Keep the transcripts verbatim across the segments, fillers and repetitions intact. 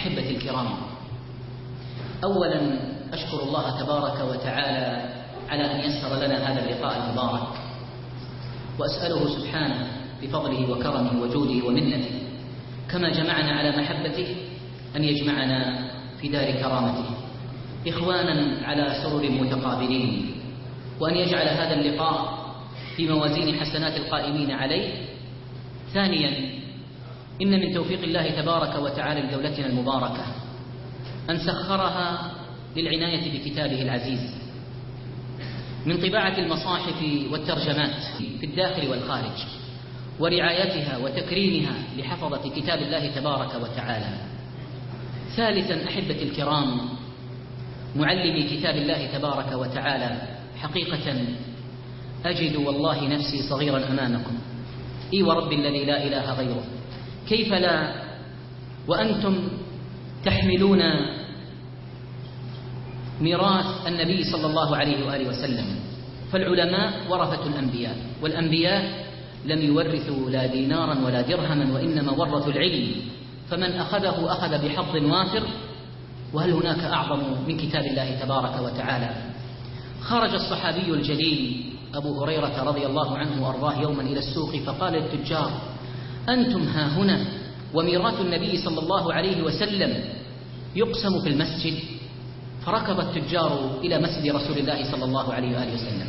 أحبتي الكرام، أولا أشكر الله تبارك وتعالى على أن يسر لنا هذا اللقاء المبارك، وأسأله سبحانه بفضله وكرمه وجوده ومنته كما جمعنا على محبته أن يجمعنا في دار كرامته إخوانا على سرر متقابلين، وأن يجعل هذا اللقاء في موازين حسنات القائمين عليه. ثانيا، إن من توفيق الله تبارك وتعالى لدولتنا المباركة أن سخرها للعناية بكتابه العزيز من طباعة المصاحف والترجمات في الداخل والخارج، ورعايتها وتكريمها لحفظة كتاب الله تبارك وتعالى. ثالثا، أحبتي الكرام، معلمي كتاب الله تبارك وتعالى، حقيقة أجد والله نفسي صغيرا أمامكم، إي ورب الذي لا إله غيره، كيف لا وأنتم تحملون ميراث النبي صلى الله عليه وآله وسلم. فالعلماء ورثة الأنبياء، والأنبياء لم يورثوا لا دينارا ولا درهما، وإنما ورثوا العلم، فمن أخذه أخذ بحظ وافر. وهل هناك أعظم من كتاب الله تبارك وتعالى؟ خرج الصحابي الجليل أبو هريرة رضي الله عنه وأرضاه يوما إلى السوق فقال للتجار: أنتم ها هنا وميراث النبي صلى الله عليه وسلم يقسم في المسجد. فركض التجار إلى مسجد رسول الله صلى الله عليه وآله وسلم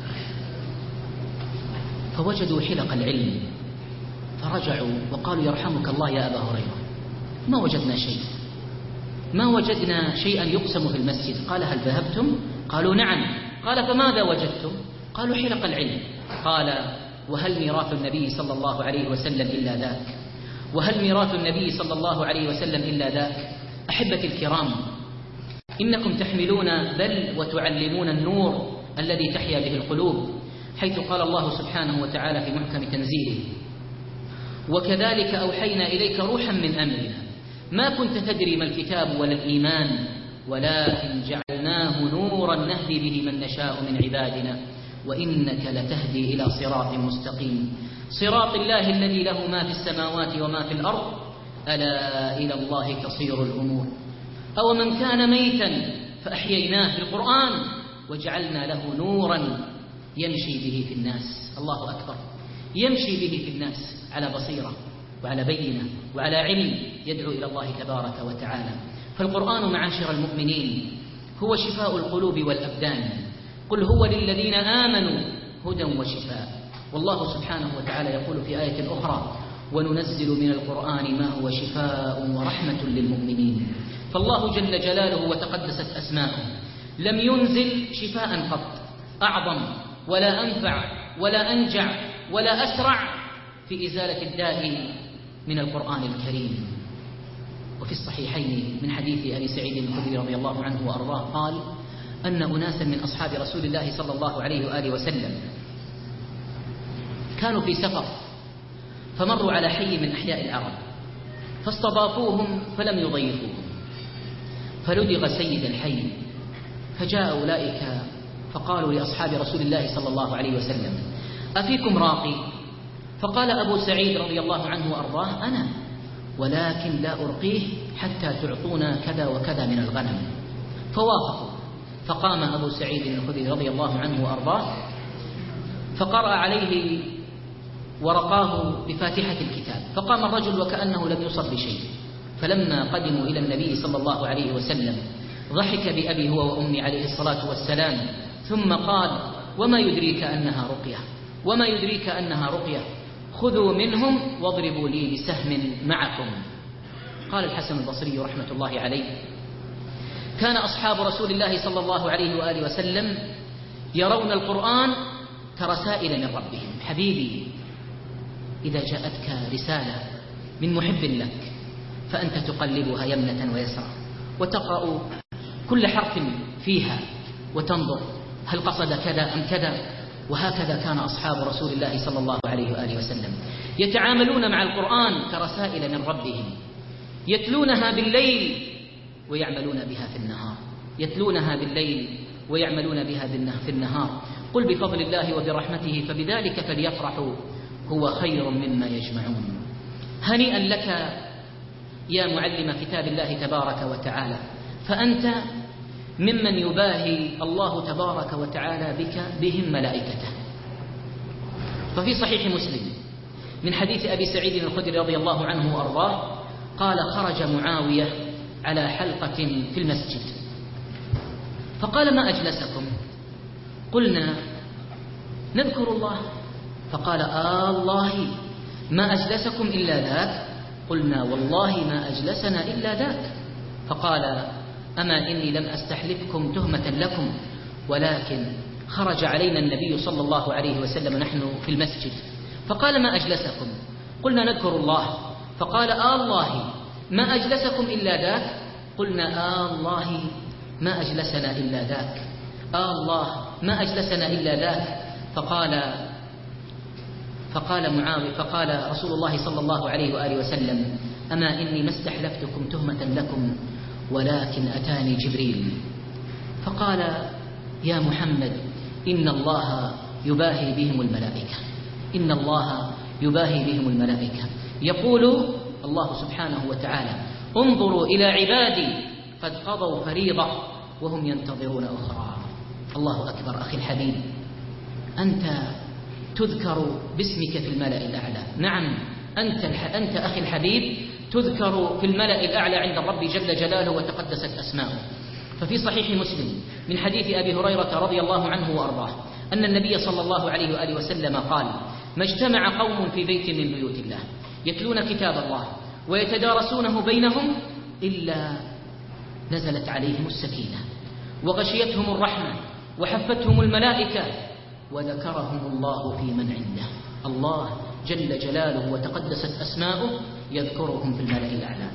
فوجدوا حلق العلم، فرجعوا وقالوا: يرحمك الله يا أبا هريرة، ما وجدنا شيء ما وجدنا شيئا يقسم في المسجد. قال: هل ذهبتم؟ قالوا: نعم. قال: فماذا وجدتم؟ قالوا: حلق العلم. قال: وهل ميراث النبي صلى الله عليه وسلم إلا ذاك؟ وهل ميراث النبي صلى الله عليه وسلم إلا ذاك؟ أحبتي الكرام، إنكم تحملون بل وتعلمون النور الذي تحيا به القلوب، حيث قال الله سبحانه وتعالى في محكم تنزيله: وكذلك أوحينا إليك روحا من أمرنا ما كنت تدري ما الكتاب ولا الإيمان ولكن جعلناه نورا نهدي به من نشاء من عبادنا وإنك لتهدي إلى صراط مستقيم صراط الله الذي له ما في السماوات وما في الأرض ألا إلى الله تصير الأمور أو من كان ميتا فأحييناه بالقرآن وجعلنا له نورا يمشي به في الناس. الله أكبر، يمشي به في الناس على بصيرة وعلى بينة وعلى علم يدعو إلى الله تبارك وتعالى. فالقرآن معاشر المؤمنين هو شفاء القلوب والأبدان، قل هو للذين آمنوا هدى وشفاء. والله سبحانه وتعالى يقول في آية أخرى: وننزل من القرآن ما هو شفاء ورحمة للمؤمنين. فالله جل جلاله وتقدست أسماؤه لم ينزل شفاء قط أعظم ولا أنفع ولا أنجع ولا أسرع في إزالة الداء من القرآن الكريم. وفي الصحيحين من حديث أبي سعيد الخدري رضي الله عنه وأرضاه قال أن أناسا من أصحاب رسول الله صلى الله عليه وآله وسلم كانوا في سفر فمروا على حي من أحياء العرب فاستضافوهم فلم يضيفوهم، فلدغ سيد الحي، فجاء أولئك فقالوا لأصحاب رسول الله صلى الله عليه وسلم: أفيكم راقي؟ فقال أبو سعيد رضي الله عنه وأرضاه: أنا، ولكن لا أرقيه حتى تعطونا كذا وكذا من الغنم. فوافقوا، فقام أبو سعيد الخدري رضي الله عنه وأرضاه فقرأ عليه ورقاه بفاتحة الكتاب، فقام الرجل وكأنه لم يصب بشيء. فلما قدموا إلى النبي صلى الله عليه وسلم ضحك بأبي هو وأمي عليه الصلاة والسلام، ثم قال: وما يدريك أنها رقية وما يدريك أنها رقية خذوا منهم واضربوا لي بسهم معكم. قال الحسن البصري رحمة الله عليه: كان أصحاب رسول الله صلى الله عليه وآله وسلم يرون القرآن كرسائل من ربهم. حبيبي، إذا جاءتك رسالة من محب لك فأنت تقلبها يمنة ويسرى وتقرأ كل حرف فيها وتنظر هل قصد كذا أم كذا. وهكذا كان أصحاب رسول الله صلى الله عليه وآله وسلم يتعاملون مع القرآن كرسائل من ربهم، يتلونها بالليل ويعملون بها في النهار يتلونها بالليل ويعملون بها في النهار. قل بفضل الله وبرحمته فبذلك فليفرحوا هو خير مما يجمعون. هنيئا لك يا معلم كتاب الله تبارك وتعالى، فأنت ممن يباهي الله تبارك وتعالى بك بهم ملائكته. ففي صحيح مسلم من حديث أبي سعيد الخدري رضي الله عنه وأرضاه قال: خرج معاوية على حلقة في المسجد فقال: ما أجلسكم؟ قلنا: نذكر الله. فقال: آه الله ما أجلسكم إلا ذاك؟ قلنا: والله ما أجلسنا إلا ذاك. فقال: أما إني لم أستحلفكم تهمة لكم، ولكن خرج علينا النبي صلى الله عليه وسلم نحن في المسجد فقال: ما أجلسكم؟ قلنا: نذكر الله. فقال: آه الله ما أجلسكم إلا ذاك؟ قلنا: آه الله ما أجلسنا إلا ذاك. آه الله ما أجلسنا إلا ذاك. فقال فقال معاوية فقال رسول الله صلى الله عليه وآله وسلم: أما إني ما استحلفتكم تهمة لكم، ولكن أتاني جبريل فقال: يا محمد إن الله يباهي بهم الملائكة، إن الله يباهي بهم الملائكة، يقول الله سبحانه وتعالى: انظروا إلى عبادي قد قضوا فريضة وهم ينتظرون أخرى. الله أكبر. أخي الحبيب، أنت تذكر باسمك في الملأ الأعلى. نعم، أنت, أنت أخي الحبيب تذكر في الملأ الأعلى عند الرب جل جلاله وتقدست أسماؤه. ففي صحيح مسلم من حديث أبي هريرة رضي الله عنه وأرضاه أن النبي صلى الله عليه وآله وسلم قال: ما اجتمع قوم في بيت من بيوت الله يتلون كتاب الله ويتدارسونه بينهم إلا نزلت عليهم السكينة وغشيتهم الرحمة وحفتهم الملائكة وذكرهم الله في من عنده. الله جل جلاله وتقدست أسماؤه يذكرهم في الملأ الأعلى.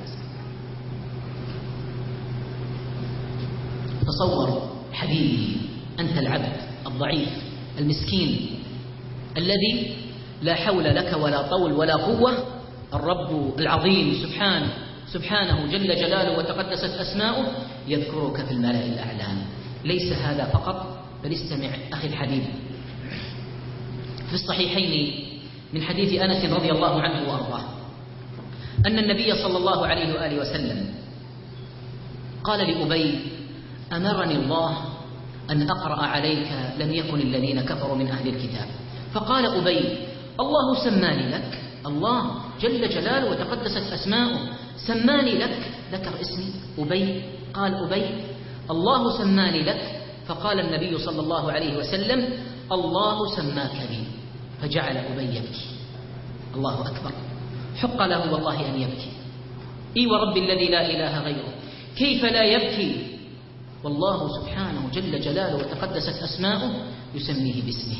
تصور حبيبي أنت العبد الضعيف المسكين الذي لا حول لك ولا طول ولا قوة، الرب العظيم سبحانه سبحانه جل جلاله وتقدست أسماؤه يذكرك في الملأ الأعلى. ليس هذا فقط، بل استمع أخي الحبيب. في الصحيحين من حديث أنس رضي الله عنه وأرضاه أن النبي صلى الله عليه وآله وسلم قال لأبي: أمرني الله أن أقرأ عليك لم يكن الذين كفروا من أهل الكتاب. فقال أبي: الله سماني لك، الله جل جلاله وتقدست أسماؤه سماني لك، ذكر اسمي أبي، قال أبي الله سماني لك. فقال النبي صلى الله عليه وسلم: الله سماك لي. فجعل أبي يبكي. الله أكبر. حق له والله أن يبكي. إي ورب الذي لا إله غيره، كيف لا يبكي؟ والله سبحانه جل جلاله وتقدست أسماؤه يسميه باسمه.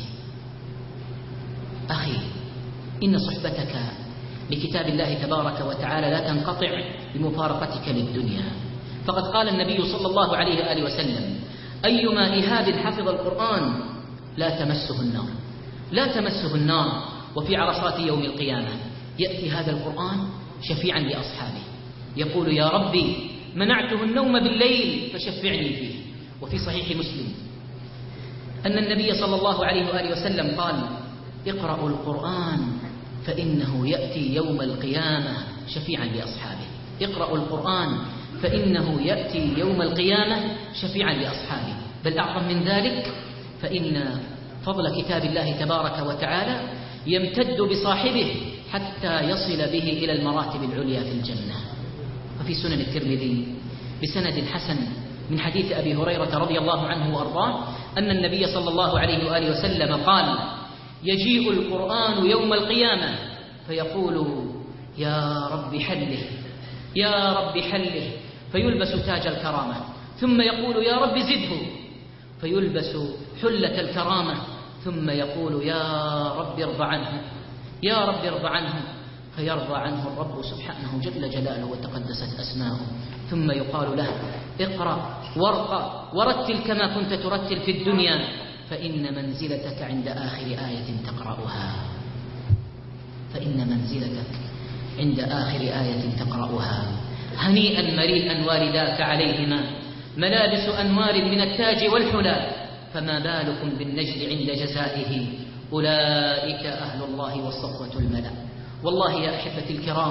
أخي، إن صحبتك لكتاب الله تبارك وتعالى لا تنقطع بمفارقتك للدنيا. فقد قال النبي صلى الله عليه وآله وسلم: أيما إهاب حفظ القرآن لا تمسه النار، لا تمسه النار. وفي عرصات يوم القيامة يأتي هذا القرآن شفيعا لأصحابه، يقول: يا ربي منعته النوم بالليل فشفعني فيه. وفي صحيح مسلم أن النبي صلى الله عليه وآله وسلم قال: اقرأوا القرآن فإنه يأتي يوم القيامة شفيعا لأصحابه. اقرأوا القرآن فإنه يأتي يوم القيامة شفيعا لأصحابه. بل أعظم من ذلك، فإن فضل كتاب الله تبارك وتعالى يمتد بصاحبه حتى يصل به إلى المراتب العليا في الجنة. وفي سنن الترمذي بسند حسن من حديث أبي هريرة رضي الله عنه وأرضاه أن النبي صلى الله عليه وآله وسلم قال: يجيء القرآن يوم القيامة فيقول: يا رب حله، يا رب حله، فيلبس تاج الكرامة، ثم يقول: يا رب زده، فيلبس حلة الكرامة، ثم يقول: يا رب ارضى عنه، يا رب ارضى عنه، فيرضى عنه الرب سبحانه جل جلاله وتقدست أسماؤه. ثم يقال له: اقرأ وارقى ورتل كما كنت ترتل في الدنيا، فإن منزلتك عند آخر آية تقرأها، فإن منزلتك عند آخر آية تقرأها. هنيئا مريئا والداك عليهما ملابس أنوار من التاج والحلى، فما بالكم بالنجل عند جزائه، أولئك أهل الله والصفوة الملأ. والله يا أحبتي الكرام،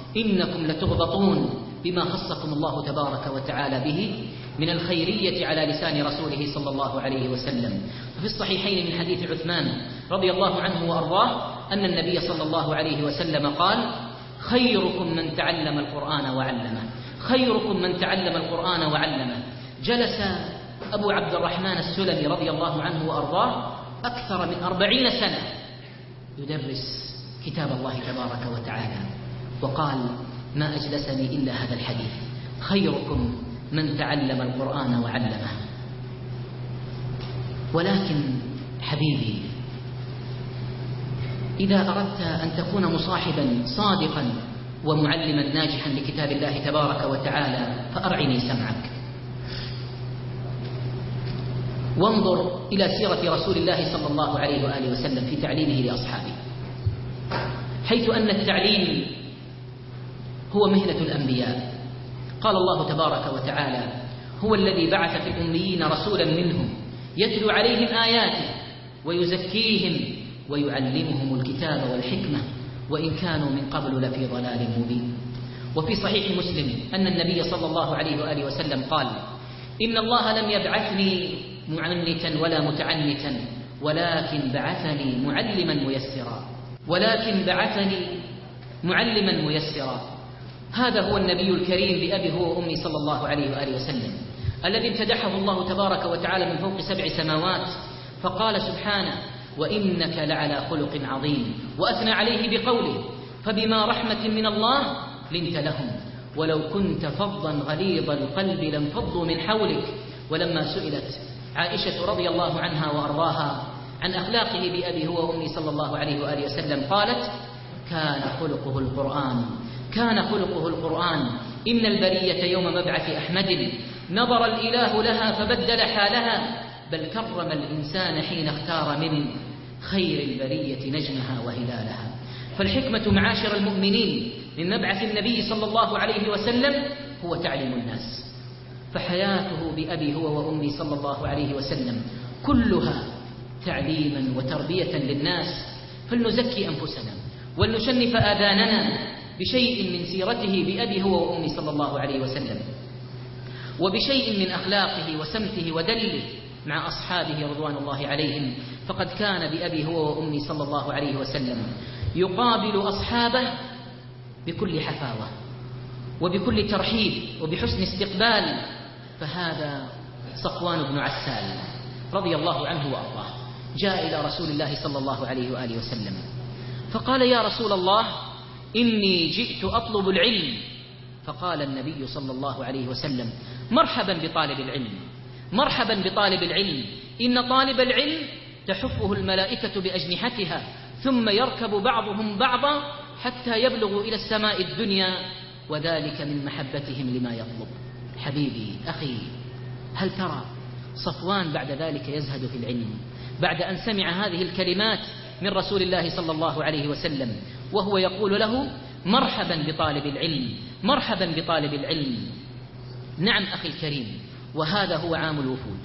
إنكم لتغبطون بما خصكم الله تبارك وتعالى به من الخيرية على لسان رسوله صلى الله عليه وسلم. ففي الصحيحين من حديث عثمان رضي الله عنه وأرضاه أن النبي صلى الله عليه وسلم قال: خيركم من تعلم القرآن وعلمه، خيركم من تعلم القرآن وعلمه. جلس أبو عبد الرحمن السلمي رضي الله عنه وأرضاه أكثر من أربعين سنة يدرس كتاب الله تبارك وتعالى، وقال: ما أجلسني إلا هذا الحديث: خيركم من تعلم القرآن وعلمه. ولكن حبيبي، إذا أردت أن تكون مصاحبا صادقا ومعلما ناجحا لكتاب الله تبارك وتعالى فأرعني سمعك، وانظر إلى سيرة رسول الله صلى الله عليه وآله وسلم في تعليمه لأصحابه، حيث أن التعليم هو مهنة الأنبياء. قال الله تبارك وتعالى: هو الذي بعث في الأميين رسولا منهم يتلو عليهم آياته ويزكيهم ويعلمهم الكتاب والحكمة وإن كانوا من قبل لفي ضلال مبين. وفي صحيح مسلم أن النبي صلى الله عليه وآله وسلم قال: إن الله لم يبعثني معنتا ولا متعنتا، ولكن بعثني معلما ميسرا، ولكن بعثني معلما ميسرا. هذا هو النبي الكريم بأبي هو وأمي صلى الله عليه وآله وسلم، الذي امتدحه الله تبارك وتعالى من فوق سبع سماوات، فقال سبحانه: وإنك لعلى خلق عظيم، وأثنى عليه بقوله: فبما رحمة من الله لنت لهم ولو كنت فظا غليظ القلب لانفضوا من حولك. ولما سئلت عائشة رضي الله عنها وأرضاها عن أخلاقه بأبي هو وأمي صلى الله عليه وآله وسلم قالت: كان خلقه القرآن، كان خلقه القرآن. إن البرية يوم مبعث أحمد نظر الإله لها فبدل حالها، بل كرم الإنسان حين اختار من خير البرية نجمها وهلالها. فالحكمة معاشر المؤمنين من مبعث النبي صلى الله عليه وسلم هو تعليم الناس، فحياته بأبي هو وأمي صلى الله عليه وسلم كلها تعليما وتربية للناس. فلنزكي أنفسنا ولنشنف آذاننا بشيء من سيرته بأبي هو وأمي صلى الله عليه وسلم، وبشيء من أخلاقه وسمته ودله مع أصحابه رضوان الله عليهم. فقد كان بأبي هو وأمي صلى الله عليه وسلم يقابل أصحابه بكل حفاوة وبكل ترحيب وبحسن استقبال. فهذا صفوان بن عسال رضي الله عنه وأرضاه جاء إلى رسول الله صلى الله عليه وآله وسلم فقال: يا رسول الله، إني جئت أطلب العلم. فقال النبي صلى الله عليه وسلم: مرحبا بطالب العلم، مرحبا بطالب العلم، إن طالب العلم تحفه الملائكة بأجنحتها ثم يركب بعضهم بعضا حتى يبلغوا إلى السماء الدنيا، وذلك من محبتهم لما يطلب. حبيبي أخي، هل ترى صفوان بعد ذلك يزهد في العلم بعد أن سمع هذه الكلمات من رسول الله صلى الله عليه وسلم، وهو يقول له: مرحبا بطالب العلم، مرحبا بطالب العلم. نعم أخي الكريم، وهذا هو عام الوفود.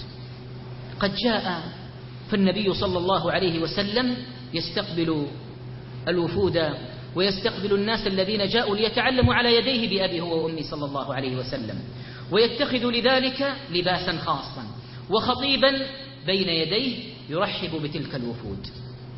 قد جاء فالنبي صلى الله عليه وسلم يستقبل الوفود ويستقبل الناس الذين جاءوا ليتعلموا على يديه بأبي هو وأمي صلى الله عليه وسلم، ويتخذ لذلك لباسا خاصا وخطيبا بين يديه يرحب بتلك الوفود.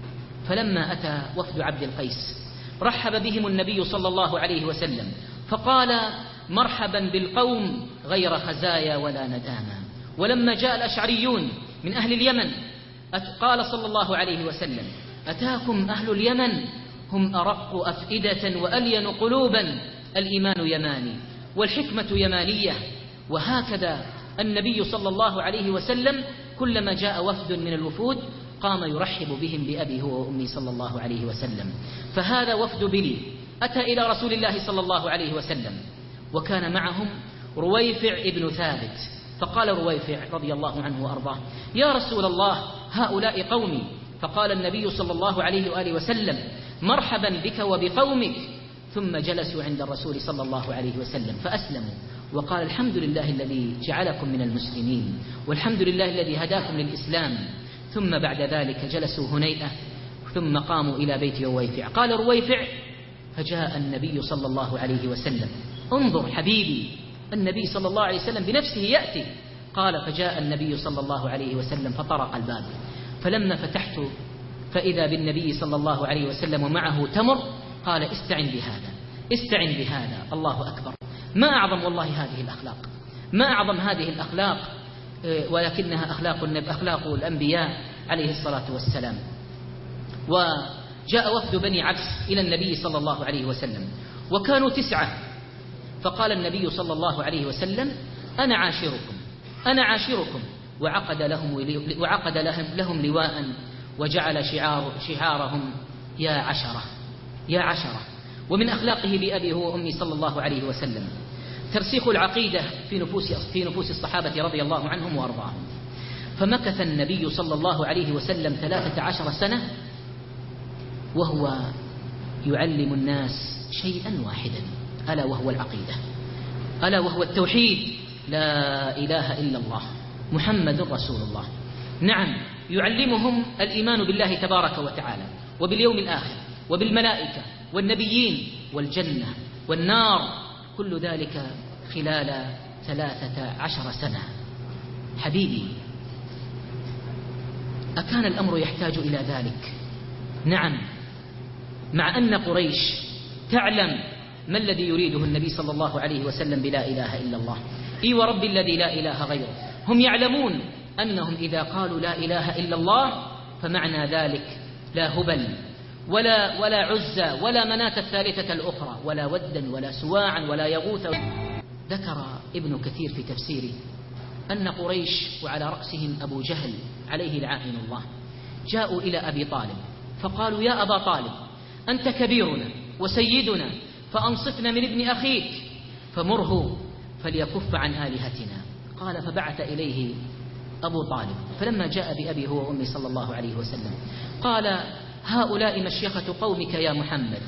فلما أتى وفد عبد القيس رحب بهم النبي صلى الله عليه وسلم فقال: مرحبا بالقوم غير خزايا ولا نداما. ولما جاء الأشعريون من أهل اليمن قال صلى الله عليه وسلم: أتاكم أهل اليمن هم أرق أفئدة وألين قلوبا، الإيمان يماني والحكمة يمانية. وهكذا النبي صلى الله عليه وسلم كلما جاء وفد من الوفود قام يرحب بهم بأبي هو وأمي صلى الله عليه وسلم. فهذا وفد بني أتى إلى رسول الله صلى الله عليه وسلم، وكان معهم رويفع ابن ثابت. فقال رويفع رضي الله عنه وأرضاه: يا رسول الله، هؤلاء قومي. فقال النبي صلى الله عليه وآله وسلم: مرحبا بك وبقومك. ثم جلسوا عند الرسول صلى الله عليه وسلم فأسلموا، وقال: الحمد لله الذي جعلكم من المسلمين، والحمد لله الذي هداكم للإسلام. ثم بعد ذلك جلسوا هنيئة ثم قاموا إلى بيت رويفع. قال رويفع: فجاء النبي صلى الله عليه وسلم. انظر حبيبي، النبي صلى الله عليه وسلم بنفسه يأتي. قال فجاء النبي صلى الله عليه وسلم فطرق الباب، فلما فتحت فإذا بالنبي صلى الله عليه وسلم ومعه تمر. قال استعن بهذا، استعن بهذا. الله أكبر. ما أعظم والله هذه الأخلاق، ما أعظم هذه الأخلاق، ولكنها أخلاق أخلاق الأنبياء عليه الصلاة والسلام. وجاء وفد بني عبس إلى النبي صلى الله عليه وسلم وكانوا تسعة. فقال النبي صلى الله عليه وسلم أنا عاشركم، أنا عاشركم. وعقد لهم, وعقد لهم, لهم لواء وجعل شعار شعارهم يا عشرة، يا عشرة. ومن أخلاقه بأبي هو أمي صلى الله عليه وسلم ترسيخ العقيدة في نفوس في نفوس الصحابة رضي الله عنهم وأرضاهم. فمكث النبي صلى الله عليه وسلم ثلاثة عشر سنة وهو يعلم الناس شيئا واحدا، ألا وهو العقيدة، ألا وهو التوحيد، لا إله إلا الله محمد رسول الله. نعم، يعلمهم الإيمان بالله تبارك وتعالى وباليوم الآخر وبالملائكة والنبيين والجنة والنار، كل ذلك خلال ثلاثة عشر سنة. حبيبي، أكان الأمر يحتاج إلى ذلك؟ نعم، مع أن قريش تعلم ما الذي يريده النبي صلى الله عليه وسلم بلا إله إلا الله. إي ورب الذي لا إله غيره. هم يعلمون أنهم إذا قالوا لا إله إلا الله فمعنى ذلك لا هبل ولا, ولا عزى ولا مناة الثالثة الأخرى ولا ودا ولا سواعا ولا يغوث. ذكر ابن كثير في تفسيره أن قريش وعلى رأسهم أبو جهل عليه لعائن الله جاءوا إلى أبي طالب فقالوا يا أبا طالب أنت كبيرنا وسيدنا فأنصفنا من ابن أخيك فمره فليكف عن آلهتنا. قال فبعث إليه أبو طالب، فلما جاء بأبي هو وأمي صلى الله عليه وسلم قال هؤلاء مشيخة قومك يا محمد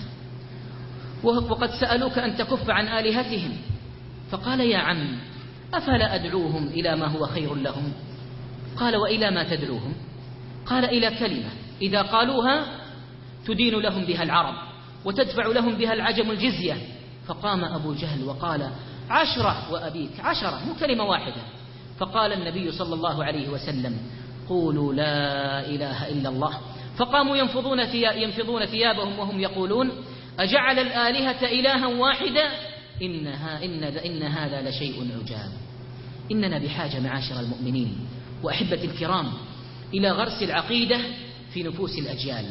وقد سألوك أن تكف عن آلهتهم. فقال يا عم أفلا أدعوهم إلى ما هو خير لهم؟ قال وإلى ما تدعوهم؟ قال إلى كلمة إذا قالوها تدين لهم بها العرب وتدفع لهم بها العجم الجزية. فقام أبو جهل وقال عشرة وأبيك، عشرة مو كلمة واحدة. فقال النبي صلى الله عليه وسلم قولوا لا إله إلا الله. فقاموا ينفضون, ثياب ينفضون ثيابهم وهم يقولون أجعل الآلهة إلها واحدا إنها إن, إن هذا لشيء عجاب. إننا بحاجة معاشر المؤمنين وأحبة الكرام إلى غرس العقيدة في نفوس الأجيال.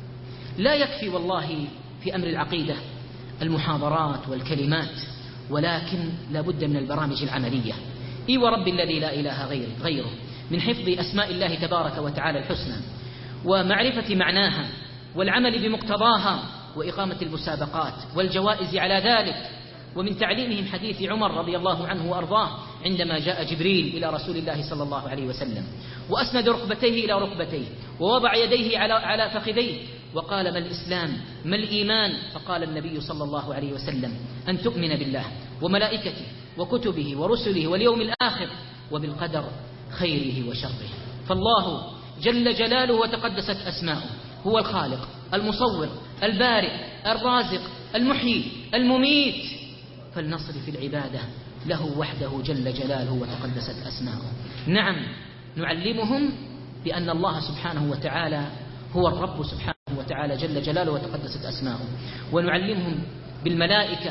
لا يكفي والله في أمر العقيدة المحاضرات والكلمات، ولكن لا بد من البرامج العملية. إي ورب الذي لا إله غيره، من حفظ أسماء الله تبارك وتعالى الحسنى ومعرفة معناها والعمل بمقتضاها وإقامة المسابقات والجوائز على ذلك، ومن تعليمهم حديث عمر رضي الله عنه وأرضاه عندما جاء جبريل إلى رسول الله صلى الله عليه وسلم وأسند ركبتيه إلى ركبتيه ووضع يديه على على فخذيه وقال ما الإسلام ما الإيمان؟ فقال النبي صلى الله عليه وسلم أن تؤمن بالله وملائكته وكتبه ورسله واليوم الآخر وبالقدر خيره وشره. فالله جل جلاله وتقدست أسماؤه هو الخالق المصور البارئ الرازق المحيي المميت، فلنصرف العبادة له وحده جل جلاله وتقدست أسماؤه. نعم، نعلمهم بأن الله سبحانه وتعالى هو الرب سبحانه وتعالى جل جلاله وتقدست أسماؤه، ونعلمهم بالملائكة.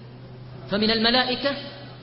فمن الملائكة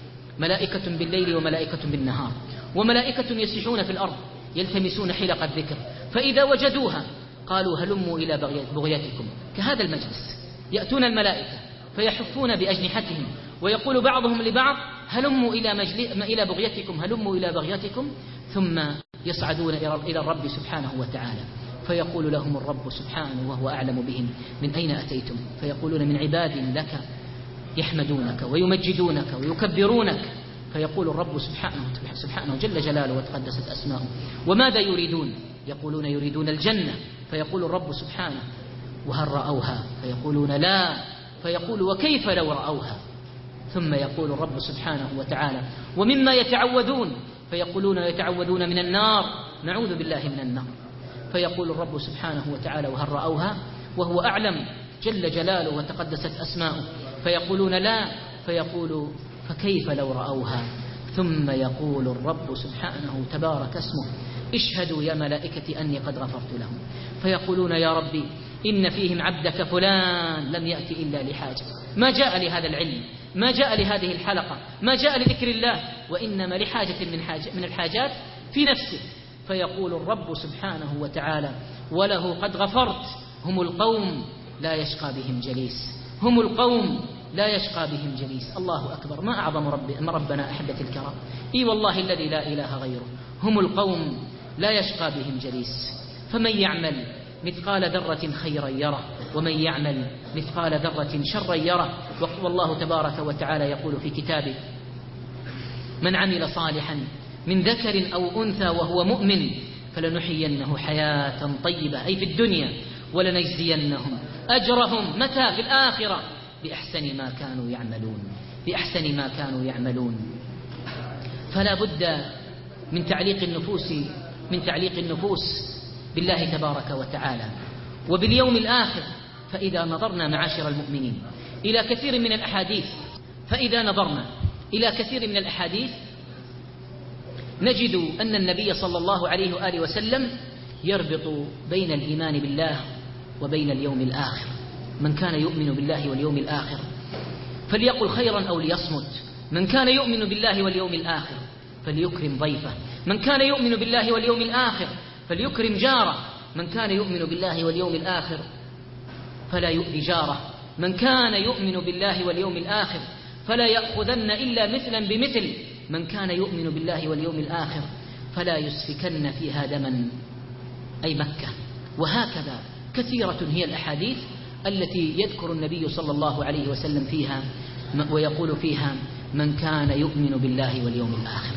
ملائكة بالليل وملائكة بالنهار، وملائكة يسيحون في الأرض يلتمسون حلق الذكر، فإذا وجدوها قالوا هلموا إلى بغيتكم. كهذا المجلس يأتون الملائكة فيحفون بأجنحتهم ويقول بعضهم لبعض هلموا إلى, إلى بغيتكم هلموا إلى بغيتكم، ثم يصعدون إلى الرب سبحانه وتعالى فيقول لهم الرب سبحانه وهو أعلم بهم من أين أتيتم؟ فيقولون من عباد لك يحمدونك ويمجدونك ويكبرونك. فيقول الرب سبحانه, سبحانه جل جلاله وتقدست أسماؤه وماذا يريدون؟ يقولون يريدون الجنة. فيقول الرب سبحانه وهل رأوها؟ فيقولون لا. فيقول وكيف لو رأوها؟ ثم يقول الرب سبحانه وتعالى ومما يتعوذون؟ فيقولون يتعوذون من النار، نعوذ بالله من النار. فيقول الرب سبحانه وتعالى وهل رأوها؟ وهو أعلم جل جلاله وتقدست أسماؤه، فيقولون لا، فيقول فكيف لو رأوها؟ ثم يقول الرب سبحانه تبارك اسمه اشهدوا يا ملائكتي أني قد غفرت لهم، فيقولون يا ربي إن فيهم عبدك فلان لم يأتي إلا لحاجة، ما جاء لهذا العلم، ما جاء لهذه الحلقة، ما جاء لذكر الله، وإنما لحاجة من, حاجة من الحاجات في نفسه. فيقول الرب سبحانه وتعالى وله قد غفرت، هم القوم لا يشقى بهم جليس، هم القوم لا يشقى بهم جليس. الله أكبر، ما أعظم رب ربنا أحبة الكرام، إي والله الذي لا إله غيره، هم القوم لا يشقى بهم جليس. فمن يعمل مثقال ذرة خيرا يره، ومن يعمل مثقال ذرة شرا يره. والله تبارك وتعالى يقول في كتابه من عمل صالحا من ذكر أو أنثى وهو مؤمن فلنحيينه حياة طيبة، أي في الدنيا، ولنجزينهم أجرهم متى؟ في الآخرة، بأحسن ما كانوا يعملون، بأحسن ما كانوا يعملون. فلا بد من تعليق النفوس من تعليق النفوس بالله تبارك وتعالى وباليوم الآخر. فإذا نظرنا معاشر المؤمنين إلى كثير من الأحاديث فإذا نظرنا إلى كثير من الأحاديث نجد أن النبي صلى الله عليه وآله وسلم يربط بين الإيمان بالله وبين اليوم الآخر. من كان يؤمن بالله واليوم الآخر فليقل خيرا أو ليصمت، من كان يؤمن بالله واليوم الآخر فليكرم ضيفه، من كان يؤمن بالله واليوم الآخر فليكرم جاره، من كان يؤمن بالله واليوم الآخر فلا يؤذي جاره، من كان يؤمن بالله واليوم الآخر فلا يأخذن إلا مثلا بمثل، من كان يؤمن بالله واليوم الآخر فلا يسفكن فيها دما، أي مكة. وهكذا كثيرة هي الأحاديث التي يذكر النبي صلى الله عليه وسلم فيها ويقول فيها من كان يؤمن بالله واليوم الآخر.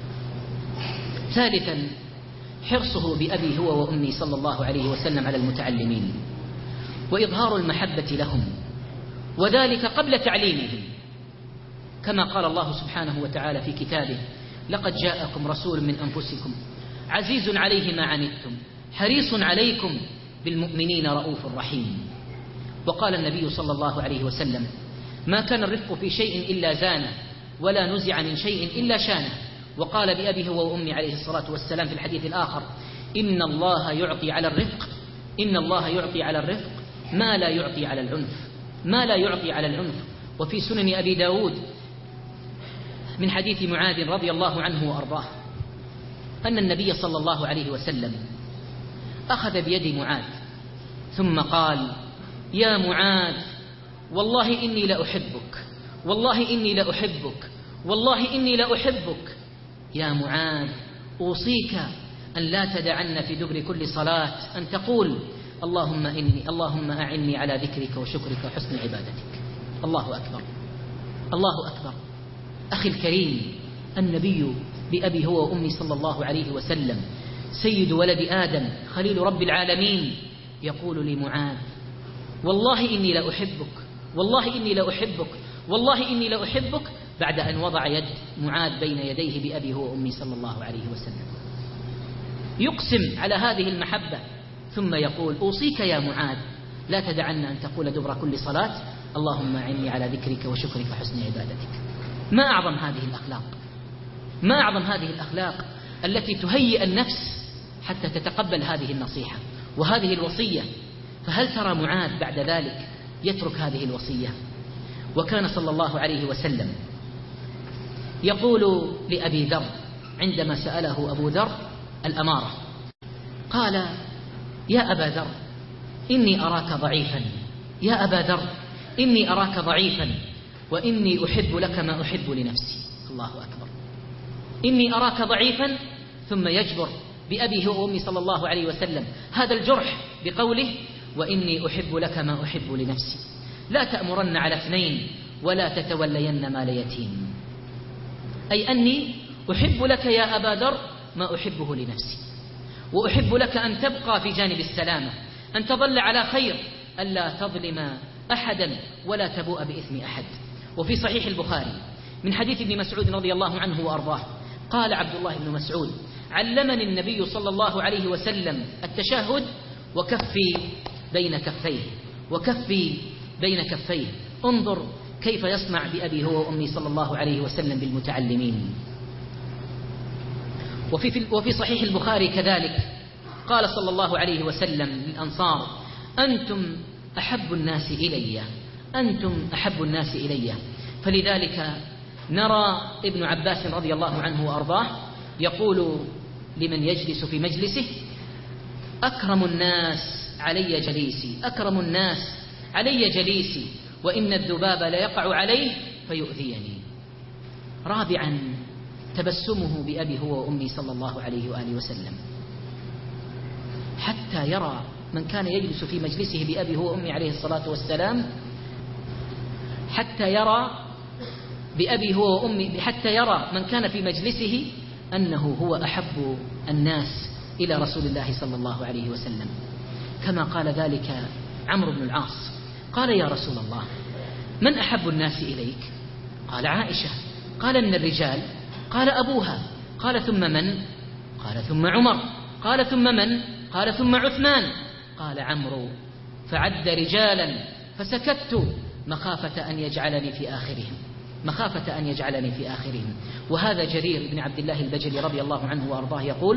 ثالثا حرصه بأبي هو وأمي صلى الله عليه وسلم على المتعلمين وإظهار المحبة لهم، وذلك قبل تعليمهم، كما قال الله سبحانه وتعالى في كتابه لقد جاءكم رسول من أنفسكم عزيز عليه ما عنتم حريص عليكم بالمؤمنين رؤوف رحيم. وقال النبي صلى الله عليه وسلم ما كان الرفق في شيء إلا زانه، ولا نزع من شيء إلا شانه. وقال بأبي هو وأمي عليه الصلاة والسلام في الحديث الآخر إن الله يعطي على الرفق إن الله يعطي على الرفق ما لا يعطي على العنف ما لا يعطي على العنف. وفي سنن أبي داود من حديث معاذ رضي الله عنه وأرضاه أن النبي صلى الله عليه وسلم أخذ بيد معاذ ثم قال يا معاذ والله إني لأحبك والله إني لأحبك والله إني لأحبك يا معاذ أوصيك أن لا تدعن في دبر كل صلاة أن تقول اللهم إني اللهم أعني على ذكرك وشكرك وحسن عبادتك. الله أكبر الله أكبر. أخي الكريم، النبي بأبي هو وأمي صلى الله عليه وسلم سيد ولد آدم خليل رب العالمين يقول لمعاذ والله إني لأحبك والله إني لأحبك والله إني لأحبك بعد أن وضع يد معاذ بين يديه بأبي هو وأمي صلى الله عليه وسلم، يقسم على هذه المحبة ثم يقول أوصيك يا معاذ لا تدعن أن تقول دبر كل صلاة اللهم أعني على ذكرك وشكرك وحسن عبادتك. ما أعظم هذه الأخلاق ما أعظم هذه الأخلاق التي تهيئ النفس حتى تتقبل هذه النصيحة وهذه الوصية. فهل ترى معاذ بعد ذلك يترك هذه الوصية؟ وكان صلى الله عليه وسلم يقول لأبي ذر عندما سأله أبو ذر الأمارة قال يا أبا ذر إني أراك ضعيفا يا أبا ذر إني أراك ضعيفا وإني أحب لك ما أحب لنفسي. الله أكبر. إني أراك ضعيفا ثم يجبر بأبيه وأمي صلى الله عليه وسلم هذا الجرح بقوله وإني أحب لك ما أحب لنفسي. لا تأمرن على اثنين ولا تتولين مال يتيم، أي أني أحب لك يا أبا ذر ما أحبه لنفسي، وأحب لك أن تبقى في جانب السلامة، أن تظل على خير، ألا تظلم أحدا ولا تبوء بإثم أحد. وفي صحيح البخاري من حديث ابن مسعود رضي الله عنه وأرضاه قال عبد الله بن مسعود علمني النبي صلى الله عليه وسلم التشهد وكفي بين كفيه، وكفي بين كفيه. انظر كيف يصنع بأبي هو وأمي صلى الله عليه وسلم بالمتعلمين. وفي, وفي صحيح البخاري كذلك قال صلى الله عليه وسلم للأنصار: أنتم أحب الناس إلي، أنتم أحب الناس إلي. فلذلك نرى ابن عباس رضي الله عنه وأرضاه يقول لمن يجلس في مجلسه: أكرم الناس علي جليسي، أكرم الناس علي جليسي، وإن الذباب ليقع عليه فيؤذيني. رابعا تبسمه بأبي هو وأمي صلى الله عليه وآله وسلم، حتى يرى من كان يجلس في مجلسه بأبي هو وأمي عليه الصلاة والسلام، حتى يرى بأبي هو وأمي حتى يرى من كان في مجلسه أنه هو أحب الناس إلى رسول الله صلى الله عليه وسلم، كما قال ذلك عمرو بن العاص. قال: يا رسول الله، من أحب الناس إليك؟ قال: عائشة. قال: من الرجال؟ قال: أبوها. قال: ثم من؟ قال: ثم عمر. قال: ثم من؟ قال: ثم عثمان. قال عمرو: فعد رجالا فسكت مخافة أن يجعلني في آخرهم، مخافة أن يجعلني في آخرهم. وهذا جرير بن عبد الله البجلي رضي الله عنه وأرضاه يقول: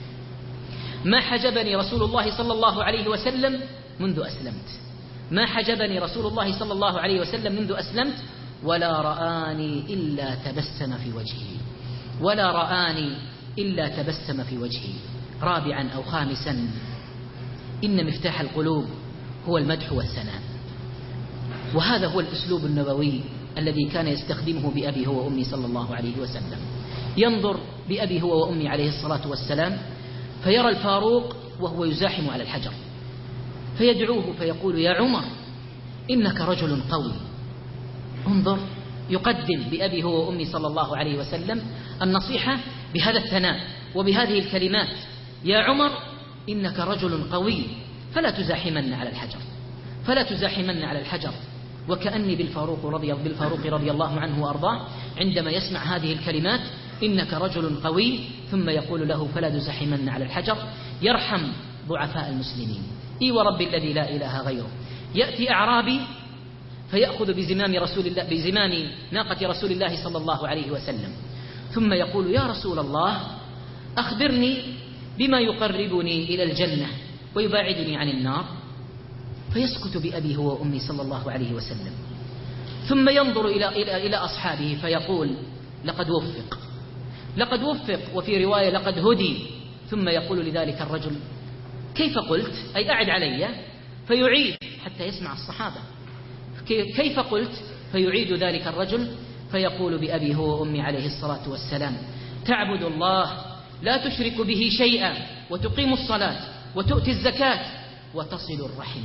ما حجبني رسول الله صلى الله عليه وسلم منذ أسلمت، ما حجبني رسول الله صلى الله عليه وسلم منذ أسلمت، ولا رآني إلا تبسم في وجهي، ولا رآني إلا تبسم في وجهي. رابعا أو خامسا، إن مفتاح القلوب هو المدح والثناء، وهذا هو الأسلوب النبوي الذي كان يستخدمه بأبي هو وأمي صلى الله عليه وسلم. ينظر بأبي هو وأمي عليه الصلاة والسلام فيرى الفاروق وهو يزاحم على الحجر، فيدعوه فيقول: يا عمر إنك رجل قوي. انظر، يقدم بأبي هو وأمي صلى الله عليه وسلم النصيحة بهذا الثناء وبهذه الكلمات: يا عمر إنك رجل قوي، فلا تزاحمن على الحجر، فلا تزاحمن على الحجر. وكأني بالفاروق رضي, بالفاروق رضي الله عنه وأرضاه عندما يسمع هذه الكلمات: إنك رجل قوي، ثم يقول له: فلا تزاحمن على الحجر، يرحم ضعفاء المسلمين. إي ورب الذي لا إله غيره. يأتي أعرابي فيأخذ بزمام رسول الله بزمام ناقة رسول الله صلى الله عليه وسلم، ثم يقول: يا رسول الله، أخبرني بما يقربني إلى الجنة ويباعدني عن النار. فيسكت بأبي هو وأمي صلى الله عليه وسلم، ثم ينظر إلى, إلى, إلى أصحابه فيقول: لقد وفق، لقد وفق، وفي رواية: لقد هدي. ثم يقول لذلك الرجل: كيف قلت؟ أي أعد علي. فيعيد حتى يسمع الصحابة: كيف قلت؟ فيعيد ذلك الرجل فيقول بأبي هو وأمي عليه الصلاة والسلام: تعبد الله لا تشرك به شيئا، وتقيم الصلاة، وتؤتي الزكاة، وتصل الرحم.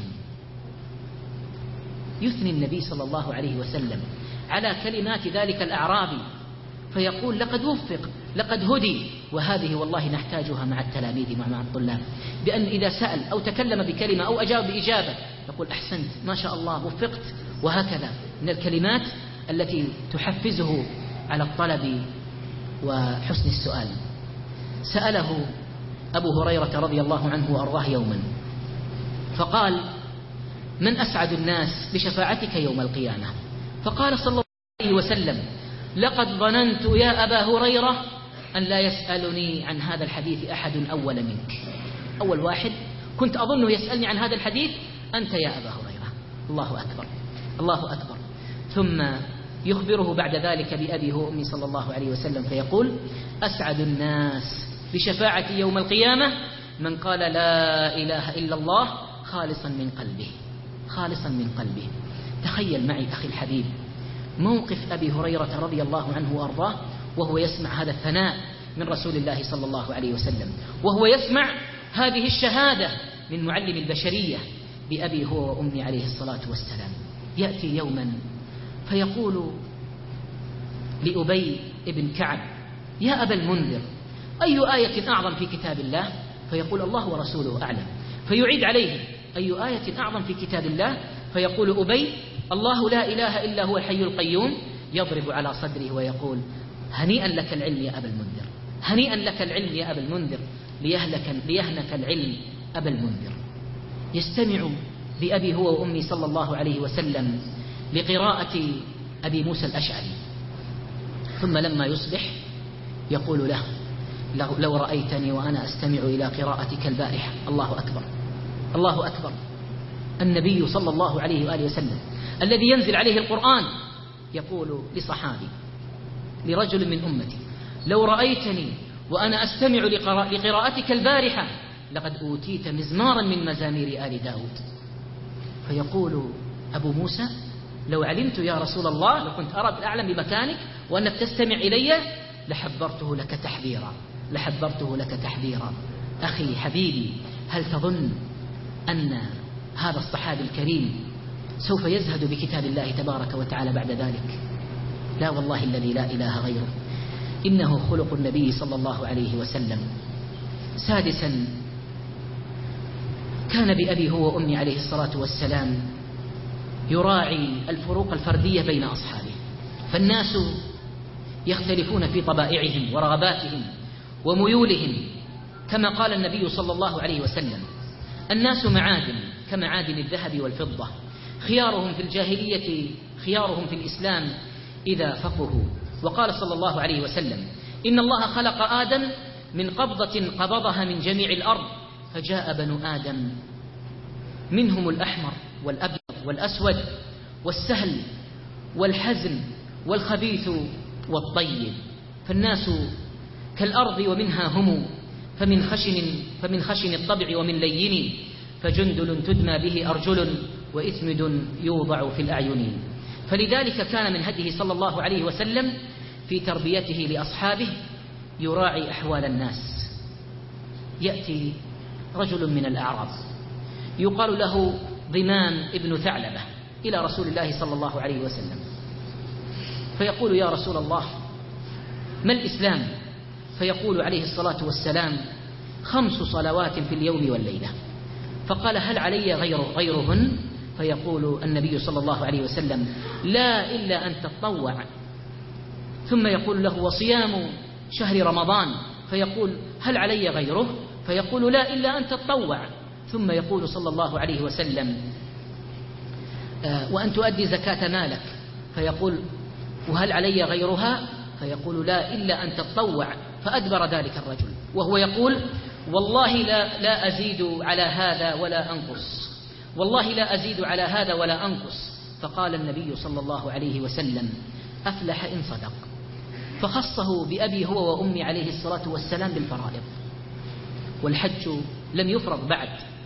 يثني النبي صلى الله عليه وسلم على كلمات ذلك الأعرابي فيقول: لقد وفق، لقد هدي. وهذه والله نحتاجها مع التلاميذ ومع الطلاب، بأن إذا سأل أو تكلم بكلمة أو أجاب بإجابة يقول: أحسنت، ما شاء الله، وفقت. وهكذا من الكلمات التي تحفزه على الطلب وحسن السؤال. سأله أبو هريرة رضي الله عنه وأرضاه يوما فقال: من أسعد الناس بشفاعتك يوم القيامة؟ فقال صلى الله عليه وسلم: لقد ظننت يا أبا هريرة أن لا يسألني عن هذا الحديث أحد أول منك. أول واحد كنت أظنه يسألني عن هذا الحديث أنت يا أبا هريرة. الله أكبر، الله أكبر. ثم يخبره بعد ذلك بأبي هو أمي صلى الله عليه وسلم فيقول: أسعد الناس بشفاعتي يوم القيامة من قال لا إله إلا الله خالصا من قلبه، خالصا من قلبه. تخيل معي أخي الحبيب موقف أبي هريرة رضي الله عنه وأرضاه وهو يسمع هذا الثناء من رسول الله صلى الله عليه وسلم، وهو يسمع هذه الشهادة من معلم البشرية بأبي هو وأمي عليه الصلاة والسلام. يأتي يوما فيقول لأبي ابن كعب: يا أبا المنذر، أي آية أعظم في كتاب الله؟ فيقول: الله ورسوله أعلم. فيعيد عليه: أي آية أعظم في كتاب الله؟ فيقول أبي: الله لا إله إلا هو الحي القيوم. يضرب على صدره ويقول: هنيئا لك العلم يا أبا المنذر، هنيئا لك العلم يا أبا المنذر، ليهلك ليهنك العلم أبا المنذر. يستمع بأبي هو وأمي صلى الله عليه وسلم لقراءة أبي موسى الأشعري، ثم لما يصبح يقول له: لو رأيتني وأنا أستمع إلى قراءتك البارحة. الله أكبر، الله أكبر. النبي صلى الله عليه وآله وسلم الذي ينزل عليه القرآن يقول لصحابي، لرجل من أمتي: لو رأيتني وأنا أستمع لقراءتك البارحة لقد أوتيت مزمارا من مزامير آل داود. فيقول أبو موسى: لو علمت يا رسول الله، لو كنت أرى أعلم بمكانك وأنك تستمع إلي لحبرته لك تحبيرا، لحبرته لك تحبيرا. أخي حبيبي، هل تظن أن هذا الصحابي الكريم سوف يزهد بكتاب الله تبارك وتعالى بعد ذلك؟ لا والله الذي لا إله غيره، إنه خلق النبي صلى الله عليه وسلم. سادسا، كان بأبي هو وأمي عليه الصلاة والسلام يراعي الفروق الفردية بين أصحابه، فالناس يختلفون في طبائعهم ورغباتهم وميولهم، كما قال النبي صلى الله عليه وسلم: الناس معادن كمعادن الذهب والفضة، خيارهم في الجاهلية خيارهم في الإسلام إذا فقهوا. وقال صلى الله عليه وسلم: إن الله خلق آدم من قبضة قبضها من جميع الأرض، فجاء بنو آدم منهم الأحمر والأبيض والأسود والسهل والحزن والخبيث والطيب، فالناس كالأرض ومنها هم، فمن خشن فمن خشن الطبع ومن لين، فجندل تدمى به أرجل وإثمد يوضع في الأعين. فلذلك كان من هديه صلى الله عليه وسلم في تربيته لأصحابه يراعي أحوال الناس. يأتي رجل من الأعراب يقال له ضمام ابن ثعلبة إلى رسول الله صلى الله عليه وسلم، فيقول: يا رسول الله، ما الإسلام؟ فيقول عليه الصلاة والسلام: خمس صلوات في اليوم والليلة. فقال: هل علي غير غيرهن؟ فيقول النبي صلى الله عليه وسلم: لا إلا أن تطوع. ثم يقول له: وصيام شهر رمضان. فيقول: هل علي غيره؟ فيقول: لا إلا أن تطوع. ثم يقول صلى الله عليه وسلم: وأن تؤدي زكاة مالك. فيقول: وهل علي غيرها؟ فيقول: لا إلا أن تطوع. فأدبر ذلك الرجل وهو يقول: والله لا, لا أزيد على هذا ولا أنقص، والله لا أزيد على هذا ولا أنقص. فقال النبي صلى الله عليه وسلم: أفلح إن صدق. فخصه بأبي هو وأمي عليه الصلاة والسلام بالفرائض، والحج لم يفرض بعد.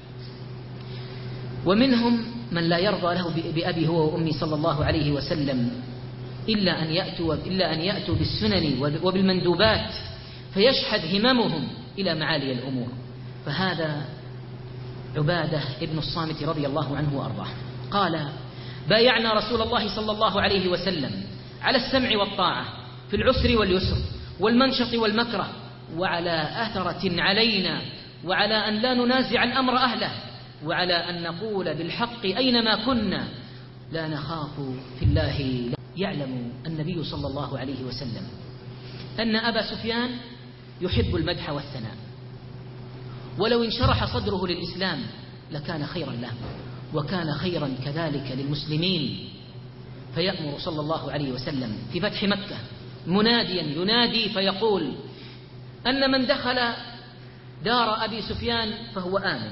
ومنهم من لا يرضى له بأبي هو وأمي صلى الله عليه وسلم إلا أن يأتوا, إلا أن يأتوا بالسنن وبالمندوبات، فيشحذ هممهم إلى معالي الأمور. فهذا عبادة ابن الصامت رضي الله عنه وأرضاه قال: بايعنا رسول الله صلى الله عليه وسلم على السمع والطاعة في العسر واليسر والمنشط والمكره، وعلى أثرة علينا، وعلى أن لا ننازع الأمر أهله، وعلى أن نقول بالحق أينما كنا، لا نخاف في الله. يعلم النبي صلى الله عليه وسلم أن أبا سفيان يحب المدح والثناء، ولو انشرح صدره للإسلام لكان خيرا له، وكان خيرا كذلك للمسلمين. فيأمر صلى الله عليه وسلم في فتح مكة مناديا ينادي فيقول: أن من دخل دار أبي سفيان فهو آمن،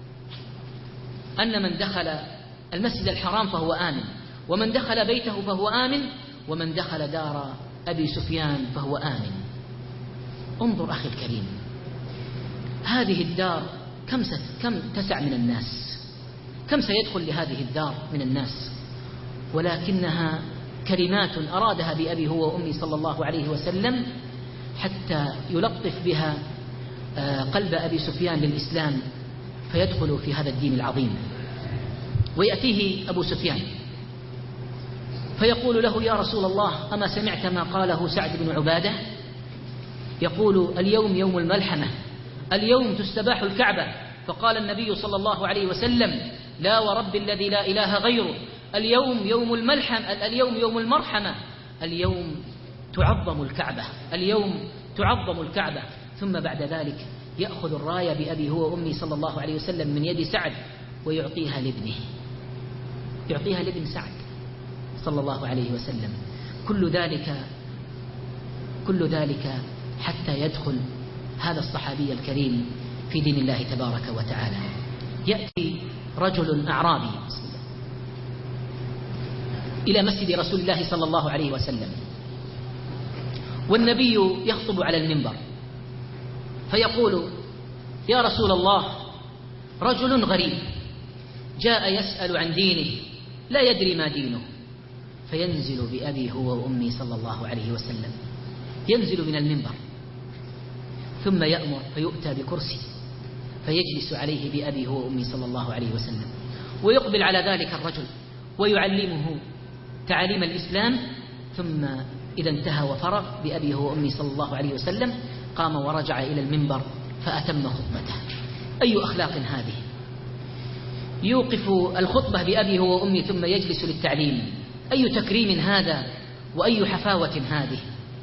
أن من دخل المسجد الحرام فهو آمن، ومن دخل بيته فهو آمن، ومن دخل دار أبي سفيان فهو آمن. انظر أخي الكريم، هذه الدار كم, كم تسع من الناس، كم سيدخل لهذه الدار من الناس، ولكنها كلمات أرادها بأبي هو وأمي صلى الله عليه وسلم حتى يلطف بها قلب أبي سفيان للإسلام فيدخل في هذا الدين العظيم. ويأتيه أبو سفيان فيقول له: يا رسول الله، أما سمعت ما قاله سعد بن عبادة؟ يقول: اليوم يوم الملحمة، اليوم تستباح الكعبة. فقال النبي صلى الله عليه وسلم: لا ورب الذي لا إله غيره، اليوم يوم الملحم، اليوم يوم المرحمة، اليوم تعظم الكعبة، اليوم تعظم الكعبة. ثم بعد ذلك يأخذ الراية بأبي هو وأمي صلى الله عليه وسلم من يد سعد ويعطيها لابنه، يعطيها لابن سعد صلى الله عليه وسلم. كل ذلك كل ذلك حتى يدخل هذا الصحابي الكريم في دين الله تبارك وتعالى. يأتي رجل أعرابي إلى مسجد رسول الله صلى الله عليه وسلم، والنبي يخطب على المنبر، فيقول: يا رسول الله، رجل غريب جاء يسأل عن دينه لا يدري ما دينه. فينزل بأبي هو وأمي صلى الله عليه وسلم، ينزل من المنبر ثم يأمر فيؤتى بكرسي فيجلس عليه بأبي هو وأمي صلى الله عليه وسلم، ويقبل على ذلك الرجل ويعلمه تعاليم الإسلام. ثم إذا انتهى وفرغ بأبي هو وأمي صلى الله عليه وسلم قام ورجع إلى المنبر فأتم خطبته. أي أخلاق هذه؟ يوقف الخطبة بأبي هو وأمي ثم يجلس للتعليم. أي تكريم هذا وأي حفاوة هذه؟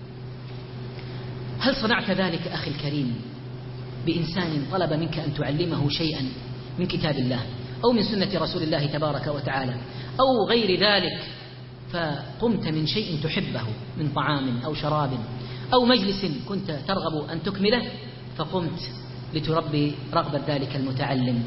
هل صنعت ذلك أخي الكريم بإنسان طلب منك أن تعلمه شيئا من كتاب الله أو من سنة رسول الله تبارك وتعالى أو غير ذلك، فقمت من شيء تحبه من طعام أو شراب أو مجلس كنت ترغب أن تكمله، فقمت لتربي رغبة ذلك المتعلم؟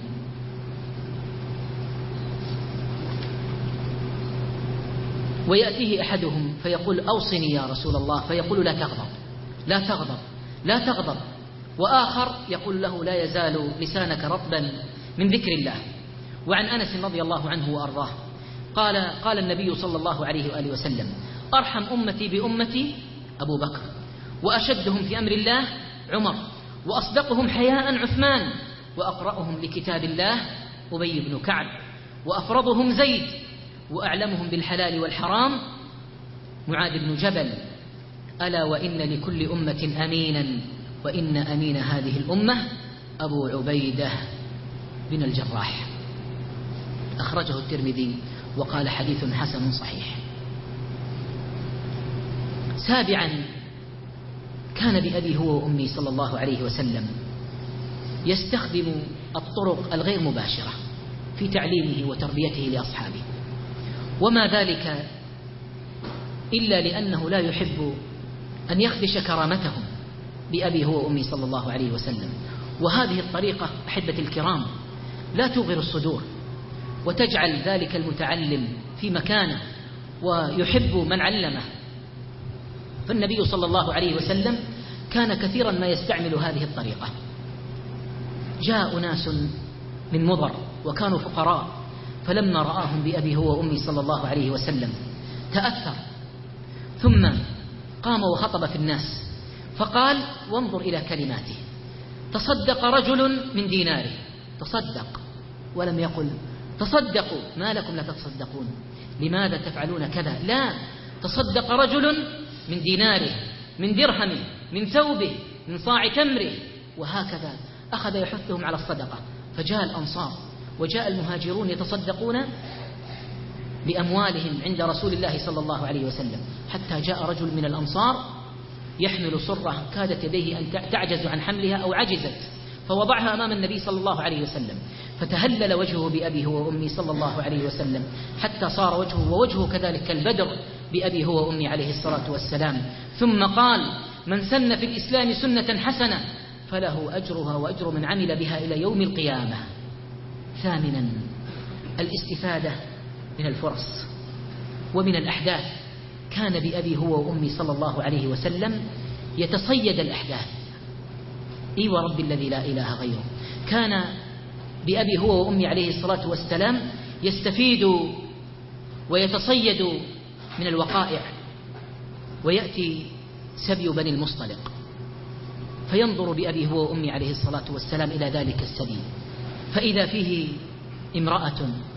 ويأتيه أحدهم فيقول: أوصني يا رسول الله، فيقول: لا تغضب لا تغضب لا تغضب. وآخر يقول له: لا يزال لسانك رطبا من ذكر الله. وعن أنس رضي الله عنه وأرضاه قال: قال النبي صلى الله عليه وآله وسلم: أرحم أمتي بأمتي أبو بكر، وأشدهم في أمر الله عمر، وأصدقهم حياء عثمان، وأقرأهم لكتاب الله أبي بن كعب، وأفرضهم زيد، وأعلمهم بالحلال والحرام معاذ بن جبل. ألا وإن لكل أمة أمينا، وإن أمين هذه الأمة أبو عبيدة بن الجراح. أخرجه الترمذي وقال: حديث حسن صحيح. سابعا، كان بأبي هو وأمي صلى الله عليه وسلم يستخدم الطرق الغير مباشرة في تعليمه وتربيته لأصحابه، وما ذلك إلا لأنه لا يحب أن يخدش كرامتهم بأبي هو وأمي صلى الله عليه وسلم. وهذه الطريقة أحبة الكرام لا توغر الصدور وتجعل ذلك المتعلم في مكانه ويحب من علمه. فالنبي صلى الله عليه وسلم كان كثيرا ما يستعمل هذه الطريقة. جاء ناس من مضر وكانوا فقراء، فلما رآهم بأبي هو وأمي صلى الله عليه وسلم تأثر، ثم قام وخطب في الناس فقال: وانظر إلى كلماته، تصدق رجل من ديناره، تصدق، ولم يقل تصدقوا ما لكم لا تتصدقون، لماذا تفعلون كذا؟ لا، تصدق رجل من ديناره، من درهمه، من ثوبه، من صاع تمره، وهكذا أخذ يحثهم على الصدقة. فجاء الأنصار وجاء المهاجرون يتصدقون بأموالهم عند رسول الله صلى الله عليه وسلم، حتى جاء رجل من الأنصار يحمل صرة كادت يديه أن تعجز عن حملها أو عجزت، فوضعها أمام النبي صلى الله عليه وسلم، فتهلل وجهه بأبي هو وأمي صلى الله عليه وسلم، حتى صار وجهه ووجهه كذلك كالبدر بأبي هو وأمي عليه الصلاة والسلام. ثم قال: من سن في الإسلام سنة حسنة فله أجرها وأجر من عمل بها إلى يوم القيامة. ثامنا، الاستفادة من الفرص ومن الأحداث. كان بأبي هو وأمي صلى الله عليه وسلم يتصيد الأحداث، إي ورب الذي لا إله غيره. كان بأبي هو وأمي عليه الصلاة والسلام يستفيد ويتصيد من الوقائع. ويأتي سبي بني المصطلق فينظر بأبي هو وأمي عليه الصلاة والسلام إلى ذلك السبي، فإذا فيه امرأة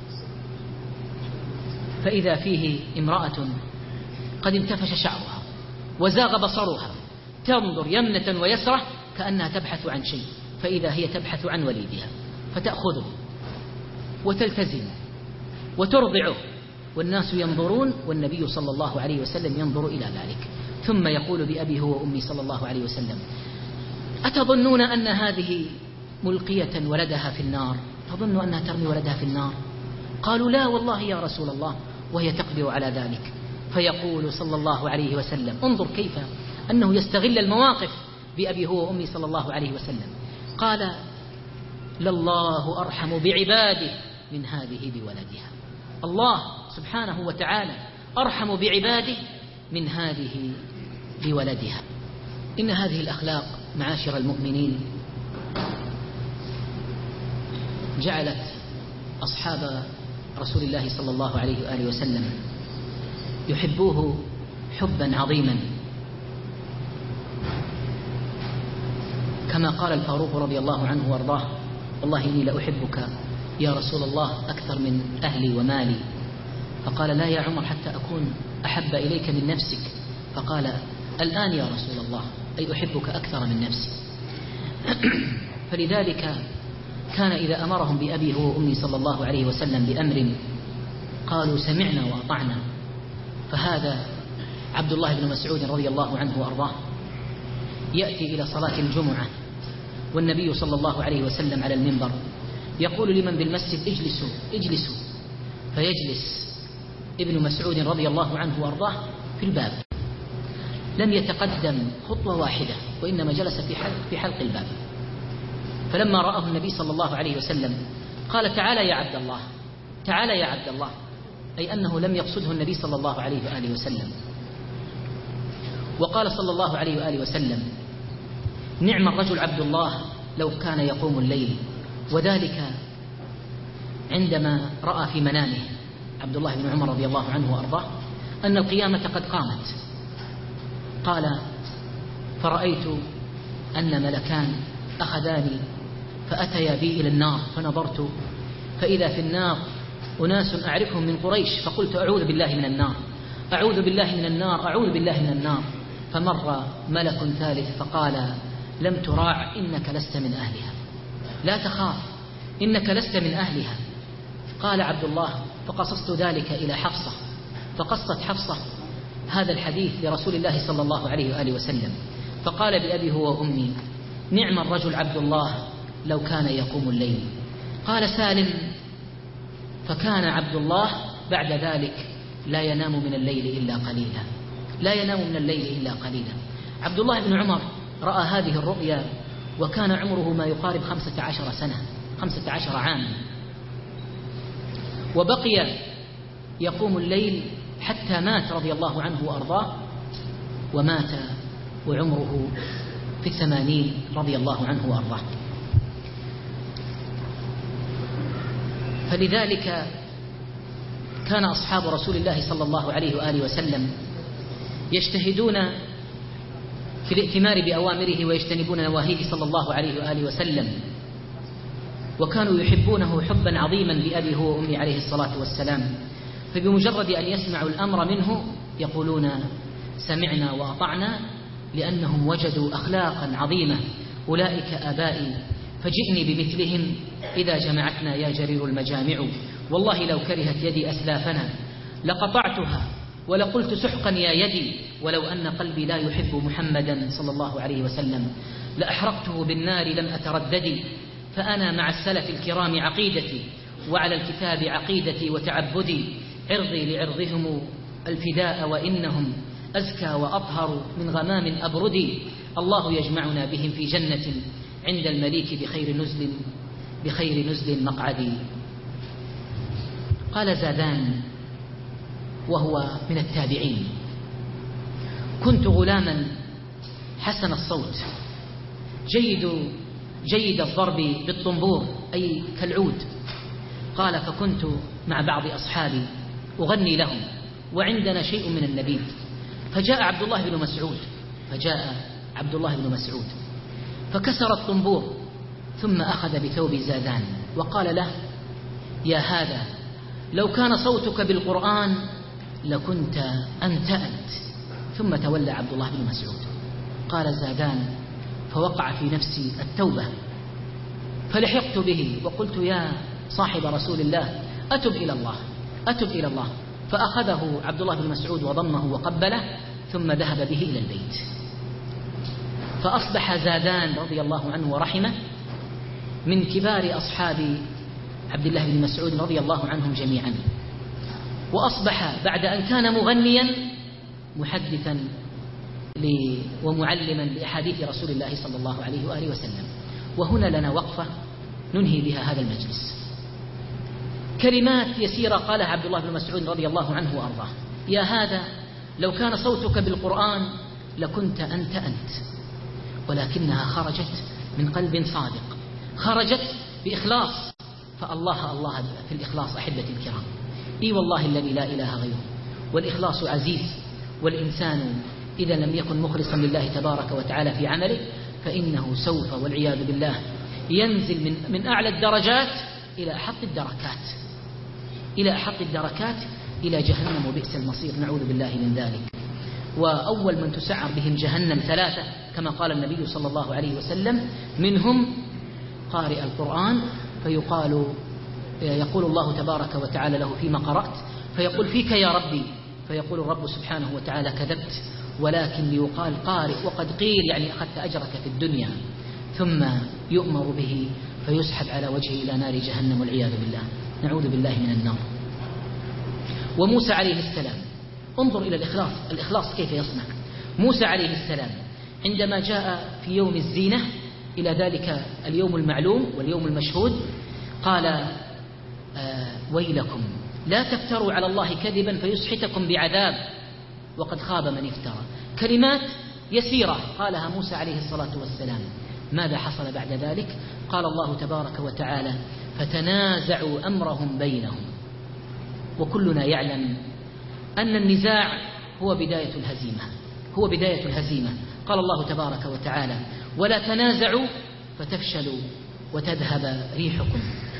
فإذا فيه امرأة قد انتفش شعرها وزاغ بصرها، تنظر يمنة ويسرة كأنها تبحث عن شيء، فإذا هي تبحث عن وليدها، فتأخذه وتلتزم وترضعه، والناس ينظرون والنبي صلى الله عليه وسلم ينظر إلى ذلك. ثم يقول بأبي هو وأمي صلى الله عليه وسلم: أتظنون أن هذه ملقية ولدها في النار؟ تظن أنها ترمي ولدها في النار؟ قالوا لا والله يا رسول الله، وهي تقدر على ذلك. فيقول صلى الله عليه وسلم، انظر كيف أنه يستغل المواقف بأبي هو وأمي صلى الله عليه وسلم، قال لله أرحم بعباده من هذه بولدها. الله سبحانه وتعالى أرحم بعباده من هذه بولدها. إن هذه الأخلاق معاشر المؤمنين جعلت أصحاب رسول الله صلى الله عليه وآله وسلم يحبوه حبا عظيما، كما قال الفاروق رضي الله عنه وارضاه: والله إني لأحبك يا رسول الله أكثر من أهلي ومالي. فقال: لا يا عمر حتى أكون أحب إليك من نفسك. فقال: الآن يا رسول الله، أي أحبك أكثر من نفسي. فلذلك كان إذا أمرهم بأبي هو وأمي صلى الله عليه وسلم بأمر قالوا سمعنا وأطعنا. فهذا عبد الله بن مسعود رضي الله عنه وأرضاه يأتي إلى صلاة الجمعة والنبي صلى الله عليه وسلم على المنبر، يقول لمن بالمسجد: اجلسوا اجلسوا، فيجلس ابن مسعود رضي الله عنه وأرضاه في الباب، لم يتقدم خطوة واحدة، وإنما جلس في حلق, في حلق الباب. فلما رآه النبي صلى الله عليه وسلم قال: تعالى يا عبد الله، تعالى يا عبد الله، أي أنه لم يقصده النبي صلى الله عليه وآله وسلم. وقال صلى الله عليه وآله وسلم: نعم الرجل عبد الله لو كان يقوم الليل. وذلك عندما رأى في منامه عبد الله بن عمر رضي الله عنه وأرضاه أن القيامة قد قامت، قال: فرأيت أن ملكان أخذاني فأتيا بي إلى النار، فنظرت فإذا في النار أناس أعرفهم من قريش، فقلت: أعوذ بالله من النار، أعوذ بالله من النار، أعوذ بالله من النار. فمر ملك ثالث فقال: لم تراع، إنك لست من أهلها، لا تخاف، إنك لست من أهلها. قال عبد الله: فقصصت ذلك إلى حفصة، فقصت حفصة هذا الحديث لرسول الله صلى الله عليه وآله وسلم، فقال بأبي هو وأمي: نعم الرجل عبد الله لو كان يقوم الليل. قال سالم: فكان عبد الله بعد ذلك لا ينام من الليل إلا قليلا، لا ينام من الليل إلا قليلا. عبد الله بن عمر رأى هذه الرؤيا وكان عمره ما يقارب خمسة عشر سنة، خمسة عشر عاما، وبقي يقوم الليل حتى مات رضي الله عنه وأرضاه، ومات وعمره في الثمانين رضي الله عنه وأرضاه. فلذلك كان أصحاب رسول الله صلى الله عليه وآله وسلم يجتهدون في الائتمار بأوامره ويجتنبون نواهيه صلى الله عليه وآله وسلم، وكانوا يحبونه حبا عظيما بأبي هو وأمي عليه الصلاة والسلام. فبمجرد أن يسمعوا الأمر منه يقولون: سمعنا وأطعنا، لأنهم وجدوا أخلاقا عظيمة: أولئك آبائي فجئني بمثلهم إذا جمعتنا يا جرير المجامع، والله لو كرهت يدي أسلافنا لقطعتها ولقلت سحقا يا يدي، ولو أن قلبي لا يحب محمدا صلى الله عليه وسلم لأحرقته بالنار لم أترددي، فأنا مع السلف الكرام عقيدتي، وعلى الكتاب عقيدتي وتعبدي، عرضي لعرضهم الفداء وإنهم أزكى وأطهر من غمام أبردي، الله يجمعنا بهم في جنة عند المليك بخير نزل بخير نزل مقعدي. قال زادان وهو من التابعين: كنت غلاما حسن الصوت جيد جيد الضرب بالطنبور أي كالعود. قال: فكنت مع بعض أصحابي أغني لهم وعندنا شيء من النبيذ، فجاء عبد الله بن مسعود فجاء عبد الله بن مسعود فكسر الطنبور ثم أخذ بثوب زادان وقال له: يا هذا لو كان صوتك بالقرآن لكنت أنت أنت. ثم تولى عبد الله بن مسعود. قال زادان: فوقع في نفسي التوبة، فلحقت به وقلت: يا صاحب رسول الله أتب إلى الله أتب إلى الله. فأخذه عبد الله بن مسعود وضمه وقبله ثم ذهب به إلى البيت. فأصبح زادان رضي الله عنه ورحمه من كبار أصحاب عبد الله بن مسعود رضي الله عنهم جميعا، وأصبح بعد أن كان مغنيا محدثا ومعلما لأحاديث رسول الله صلى الله عليه وآله وسلم. وهنا لنا وقفة ننهي بها هذا المجلس. كلمات يسيرة قالها عبد الله بن مسعود رضي الله عنه وأرضاه: يا هذا لو كان صوتك بالقرآن لكنت أنت أنت، ولكنها خرجت من قلب صادق، خرجت بإخلاص، فالله الله في الإخلاص أحبتي الكرام. إي والله الذي لا إله غيره، والإخلاص عزيز، والإنسان إذا لم يكن مخلصا لله تبارك وتعالى في عمله فإنه سوف والعياذ بالله ينزل من, من أعلى الدرجات إلى أحط الدركات، إلى أحط الدركات إلى جهنم، وبئس المصير، نعوذ بالله من ذلك. وأول من تسعر بهم جهنم ثلاثة كما قال النبي صلى الله عليه وسلم: منهم قارئ القرآن فيقال يقول الله تبارك وتعالى له: فيما قرأت؟ فيقول: فيك يا ربي. فيقول الرب سبحانه وتعالى: كذبت، ولكن ليقال قارئ، وقد قيل يعني أخذت أجرك في الدنيا. ثم يؤمر به فيسحب على وجهه إلى نار جهنم والعياذ بالله، نعوذ بالله من النار. وموسى عليه السلام، انظر إلى الإخلاص، الإخلاص كيف يصنع. موسى عليه السلام عندما جاء في يوم الزينة إلى ذلك اليوم المعلوم واليوم المشهود قال: آه ويلكم لا تفتروا على الله كذبا فيسحتكم بعذاب وقد خاب من افترى. كلمات يسيرة قالها موسى عليه الصلاة والسلام. ماذا حصل بعد ذلك؟ قال الله تبارك وتعالى: فتنازعوا أمرهم بينهم. وكلنا يعلم أن النزاع هو بداية الهزيمة، هو بداية الهزيمة. قال الله تبارك وتعالى: ولا تنازعوا فتفشلوا وتذهب ريحكم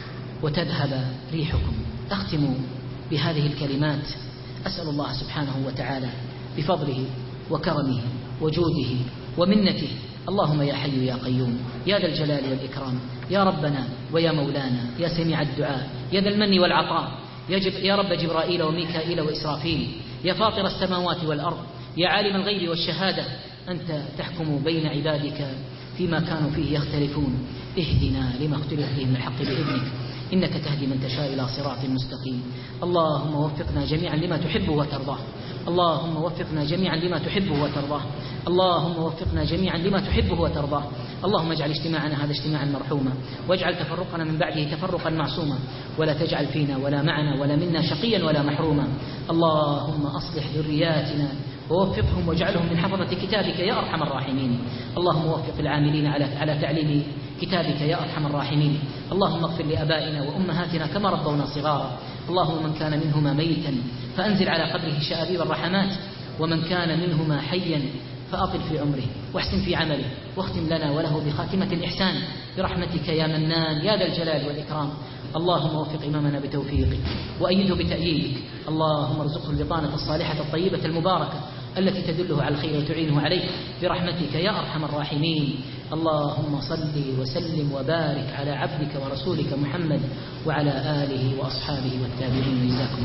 وتذهب ريحكم. أختم بهذه الكلمات، أسأل الله سبحانه وتعالى بفضله وكرمه وجوده ومنته، اللهم يا حي يا قيوم يا ذا الجلال والإكرام، يا ربنا ويا مولانا يا سميع الدعاء يا ذا المن والعطاء، يا, جب يا رب جبرائيل وميكائيل وإسرافيل، يا فاطر السماوات والأرض، يا عالم الغيب والشهادة، أنت تحكم بين عبادك فيما كانوا فيه يختلفون، اهدنا لما اختلف فيه من الحق بإذنك، إنك تهدي من تشاء إلى صراط مستقيم. اللهم وفقنا جميعا لما تحبه وترضاه، اللهم وفقنا جميعا لما تحبه وترضاه، اللهم وفقنا جميعا لما تحبه وترضاه. اللهم اجعل اجتماعنا هذا اجتماعا مرحوما، واجعل تفرقنا من بعده تفرقا معصوما، ولا تجعل فينا ولا معنا ولا منا شقيا ولا محروما. اللهم أصلح ذرياتنا ووفقهم واجعلهم من حفظة كتابك يا أرحم الراحمين. اللهم وفق العاملين على على تعليم كتابك يا أرحم الراحمين. اللهم اغفر لآبائنا وأمهاتنا كما ربونا صغارا. اللهم من كان منهما ميتا فأنزل على قبره شآبيب الرحمات، ومن كان منهما حيا فأطل في عمره واحسن في عمله، واختم لنا وله بخاتمة الإحسان برحمتك يا منان يا ذا الجلال والإكرام. اللهم وفق إمامنا بتوفيقك وأيده بتأييدك. اللهم ارزقه البطانة الصالحة الطيبة المباركة التي تدله على الخير وتعينه عليه برحمتك يا أرحم الراحمين. اللهم صل وسلم وبارك على عبدك ورسولك محمد وعلى آله وأصحابه والتابعين. جزاكم